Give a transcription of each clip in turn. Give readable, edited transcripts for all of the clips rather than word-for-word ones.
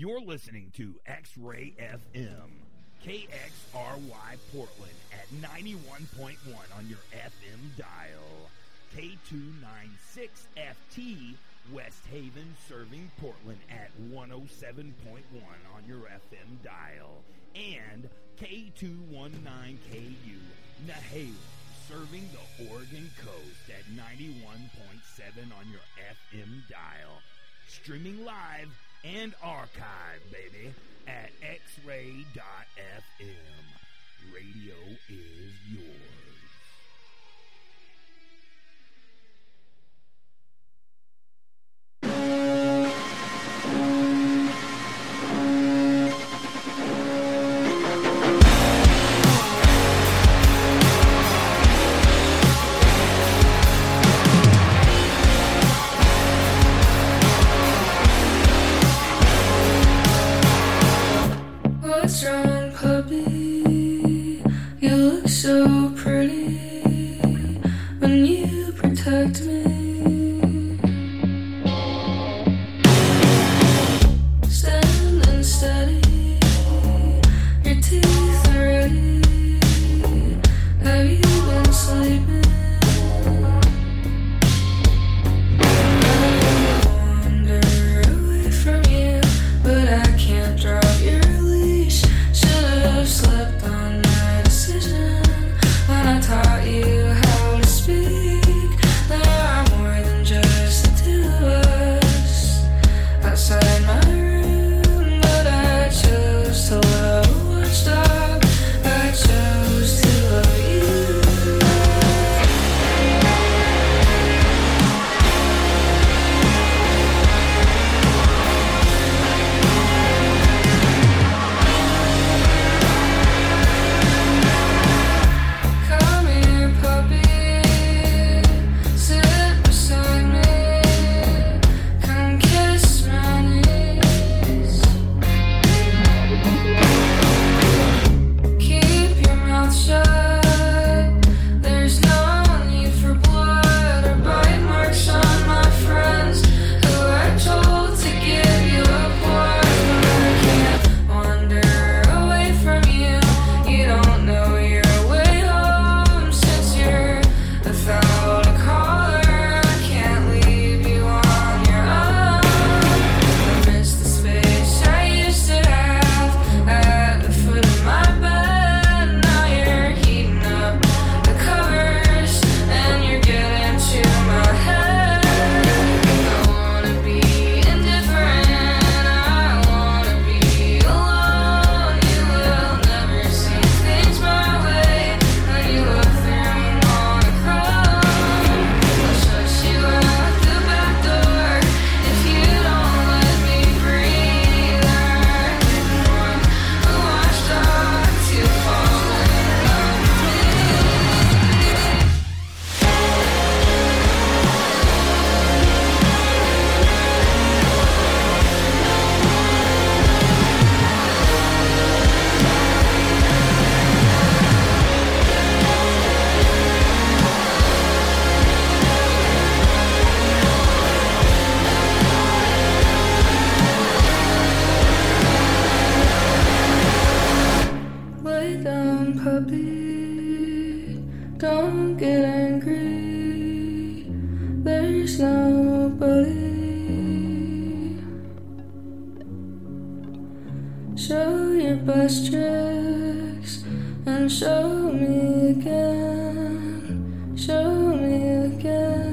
You're listening to X-Ray FM, KXRY Portland at 91.1 on your FM dial. K296FT West Haven serving Portland at 107.1 on your FM dial. And K219KU Nahalem serving the Oregon coast at 91.7 on your FM dial. Streaming live and archive, baby, at xray.fm. Radio is yours. What's wrong, puppy? You look so pretty when you protect me. Standing steady, your teeth are ready. Have you been sleeping? I wander away from you, but I can't drop your leash. Should've slept on my decision when I taught you how to speak. There are more than just the two of us outside my room, but I chose to love a watchdog. I chose to love you. Come here, puppy, sit beside me. Come kiss my knees. Keep your mouth shut. There's no need for blood or bite marks on my friends who I told to give you a pause, but I can't wander away from you. You don't know your way home since you're without a collar. I can't leave you on your own. I miss the space I used to have at the foot of my bed. Now you're heating up the covers and you're getting to my head. I wanna be indifferent. I wanna be alone. You will never see things my way. When you look through me, wanna cry. I'll shut you out the back door if you don't let me breathe. I didn't want a watchdog to fall in love with me. Lay down, puppy. Don't get angry. There's nobody. Show your best tricks and show me again. Show me again.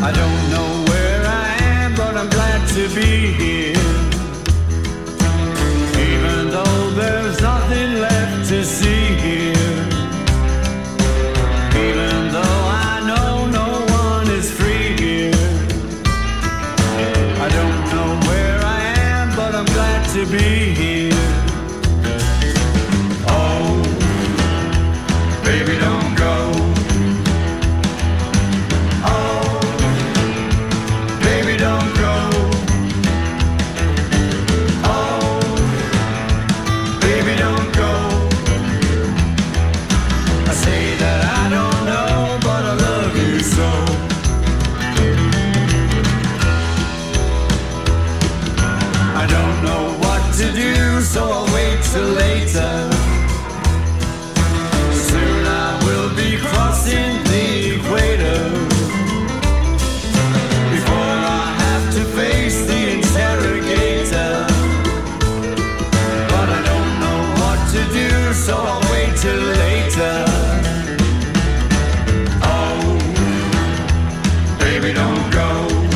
I don't know where I am, but I'm glad to be here. Even though there's nothing left to see here. Even though I know no one is free here. I don't know where I am, but I'm glad to be here. Oh, baby, don't go. So I'll wait till later. Soon I will be crossing the equator. Before I have to face the interrogator. But I don't know what to do, so I'll wait till later. Oh, baby, don't go.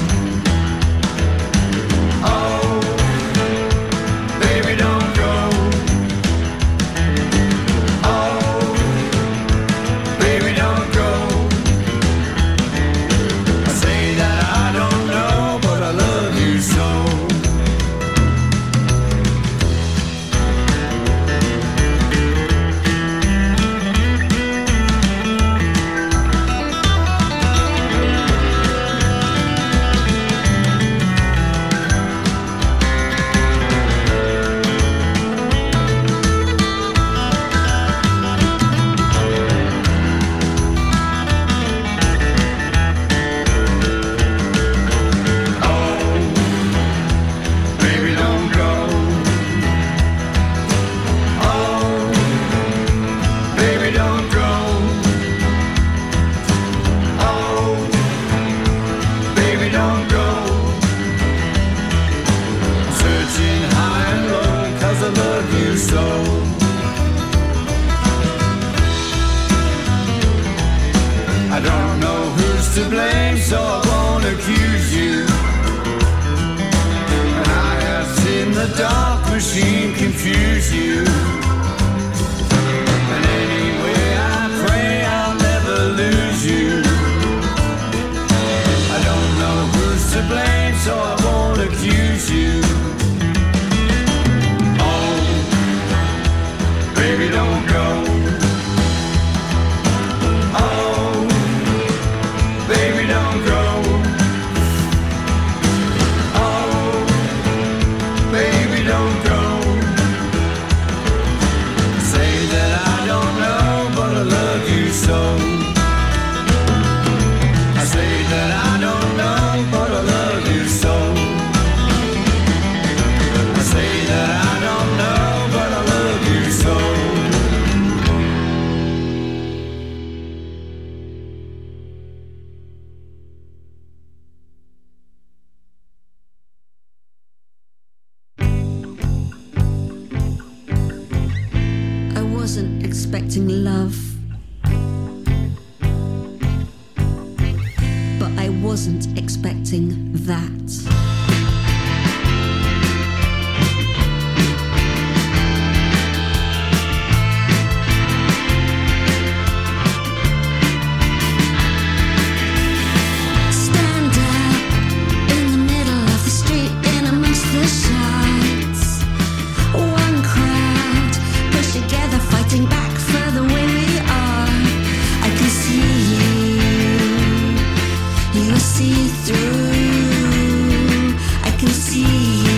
I don't know who's to blame, so I won't accuse you. And I have seen the dark machine confuse you. And anyway, I pray I'll never lose you. I don't know who's to blame, so I won't accuse you. Oh, baby, don't go. Baby, don't go. Oh, baby, don't go. Say that I don't know, but I love you so. I say that I don't know, but I love you so. I say that I don't know, but I love you so. Wasn't expecting love, but I wasn't expecting that. Stand up in the middle of the street, in amongst the shouts. One crowd pushed together, fighting back for the way we are. I can see you, you see through. I can see you.